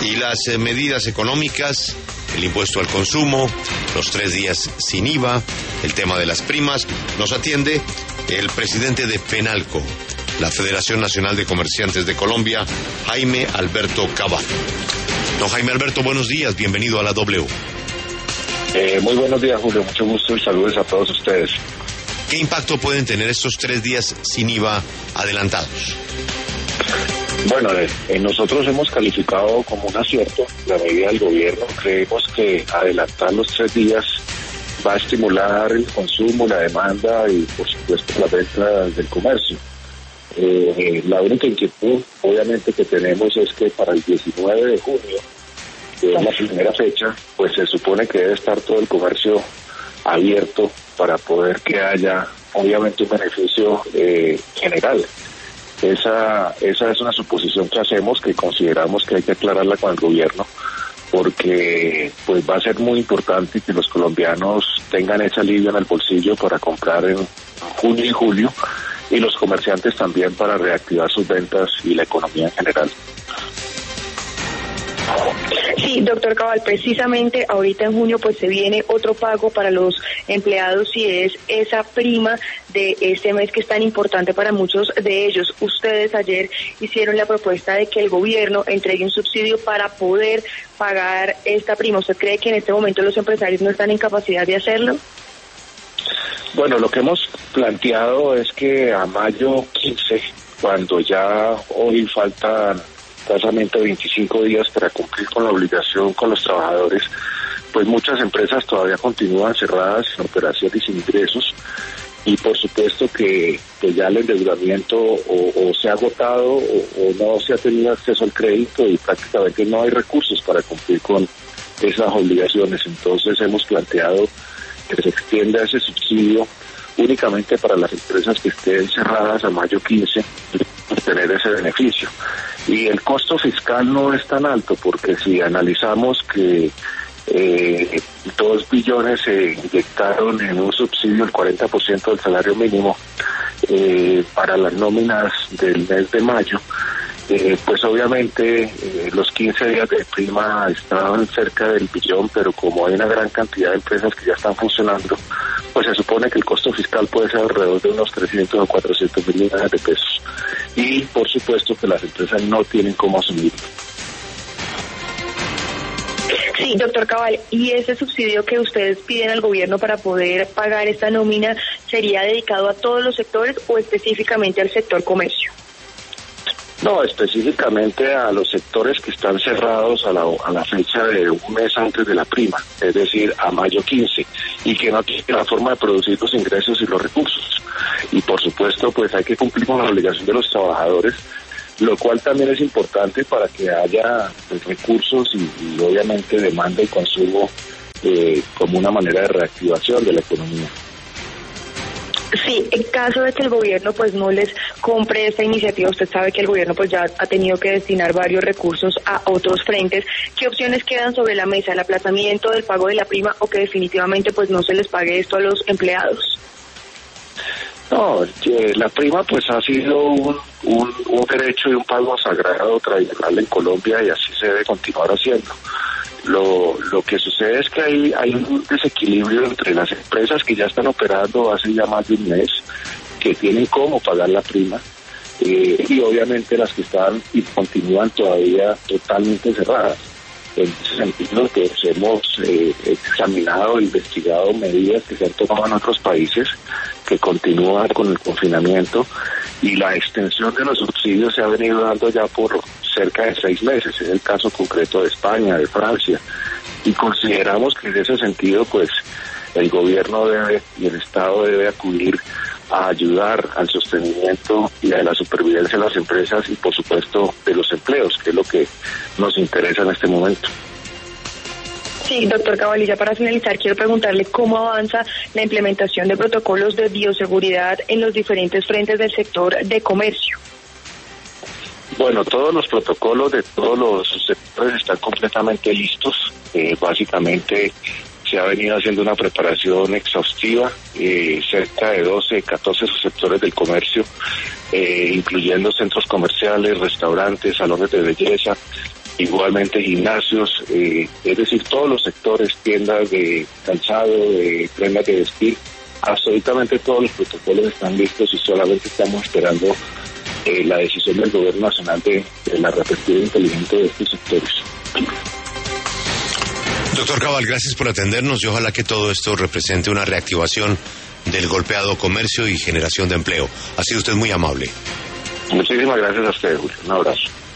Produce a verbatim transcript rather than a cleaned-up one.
Y las eh, medidas económicas, el impuesto al consumo, los tres días sin I V A, el tema de las primas, nos atiende el presidente de Penalco, la Federación Nacional de Comerciantes de Colombia, Jaime Alberto Cabal. Don Jaime Alberto, buenos días, bienvenido a la W. Eh, muy buenos días, Julio, mucho gusto y saludos a todos ustedes. ¿Qué impacto pueden tener estos tres días sin I V A adelantados? Bueno, eh, nosotros hemos calificado como un acierto la medida del gobierno. Creemos que adelantar los tres días va a estimular el consumo, la demanda y, por supuesto, la venta del comercio. Eh, la única inquietud, obviamente, que tenemos es que para el diecinueve de junio, que es la primera fecha, pues se supone que debe estar todo el comercio abierto para poder que haya, obviamente, un beneficio eh, general. Esa esa es una suposición que hacemos, que consideramos que hay que aclararla con el gobierno, porque pues va a ser muy importante que los colombianos tengan ese alivio en el bolsillo para comprar en junio y julio, y los comerciantes también para reactivar sus ventas y la economía en general. Sí, doctor Cabal, precisamente ahorita en junio pues se viene otro pago para los empleados y es esa prima de este mes que es tan importante para muchos de ellos. Ustedes ayer hicieron la propuesta de que el gobierno entregue un subsidio para poder pagar esta prima. ¿Usted cree que en este momento los empresarios no están en capacidad de hacerlo? Bueno, lo que hemos planteado es que a mayo quince, cuando ya hoy faltan escasamente veinticinco días para cumplir con la obligación con los trabajadores, pues muchas empresas todavía continúan cerradas, en operación y sin ingresos, y por supuesto que, que ya el endeudamiento o, o se ha agotado o, o no se ha tenido acceso al crédito y prácticamente no hay recursos para cumplir con esas obligaciones. Entonces hemos planteado que se extienda ese subsidio únicamente para las empresas que estén cerradas a mayo quince, para tener ese beneficio. Y el costo fiscal no es tan alto, porque si analizamos que eh, dos billones se inyectaron en un subsidio, el cuarenta por ciento del salario mínimo, eh, para las nóminas del mes de mayo, eh, pues obviamente eh, los quince días de prima estaban cerca del billón, pero como hay una gran cantidad de empresas que ya están funcionando, pues se supone que el costo fiscal puede ser alrededor de unos trescientos o cuatrocientos mil millones de pesos. Y por supuesto que las empresas no tienen cómo asumirlo. Sí, doctor Cabal, ¿y ese subsidio que ustedes piden al gobierno para poder pagar esta nómina sería dedicado a todos los sectores o específicamente al sector comercio? No, específicamente a los sectores que están cerrados a la, a la fecha de un mes antes de la prima, es decir, a mayo quince, y que no tienen la forma de producir los ingresos y los recursos. Y por supuesto, pues hay que cumplir con la obligación de los trabajadores, lo cual también es importante para que haya pues, recursos y, y obviamente demanda y consumo eh, como una manera de reactivación de la economía. Sí, en caso de que el gobierno pues no les compre esta iniciativa, usted sabe que el gobierno pues ya ha tenido que destinar varios recursos a otros frentes. ¿Qué opciones quedan sobre la mesa? ¿El aplazamiento del pago de la prima o que definitivamente pues no se les pague esto a los empleados? No, eh, la prima pues ha sido un, un, un derecho y un pago sagrado tradicional en Colombia y así se debe continuar haciendo. Lo, lo que sucede es que hay, hay un desequilibrio entre las empresas que ya están operando hace ya más de un mes, que tienen cómo pagar la prima, eh, y obviamente las que están y continúan todavía totalmente cerradas. En ese sentido, pues hemos eh, examinado e investigado medidas que se han tomado en otros países que continúan con el confinamiento, y la extensión de los subsidios se ha venido dando ya por cerca de seis meses. Es el caso concreto de España, de Francia, y consideramos que en ese sentido pues el gobierno debe y el Estado debe acudir a ayudar al sostenimiento y a la supervivencia de las empresas y por supuesto de los empleos, que es lo que nos interesa en este momento. Sí, doctor Cabal, y ya para finalizar quiero preguntarle cómo avanza la implementación de protocolos de bioseguridad en los diferentes frentes del sector de comercio. Bueno, todos los protocolos de todos los sectores están completamente listos. Eh, básicamente se ha venido haciendo una preparación exhaustiva, eh, cerca de doce, catorce sectores del comercio, eh, incluyendo centros comerciales, restaurantes, salones de belleza, igualmente gimnasios, eh, es decir, todos los sectores, tiendas de calzado, de prendas de vestir, absolutamente todos los protocolos están listos y solamente estamos esperando eh, la decisión del gobierno nacional de, de la reapertura inteligente de estos sectores. Doctor Cabal, gracias por atendernos y ojalá que todo esto represente una reactivación del golpeado comercio y generación de empleo. Ha sido usted muy amable. Muchísimas gracias a usted, Julio. Un abrazo.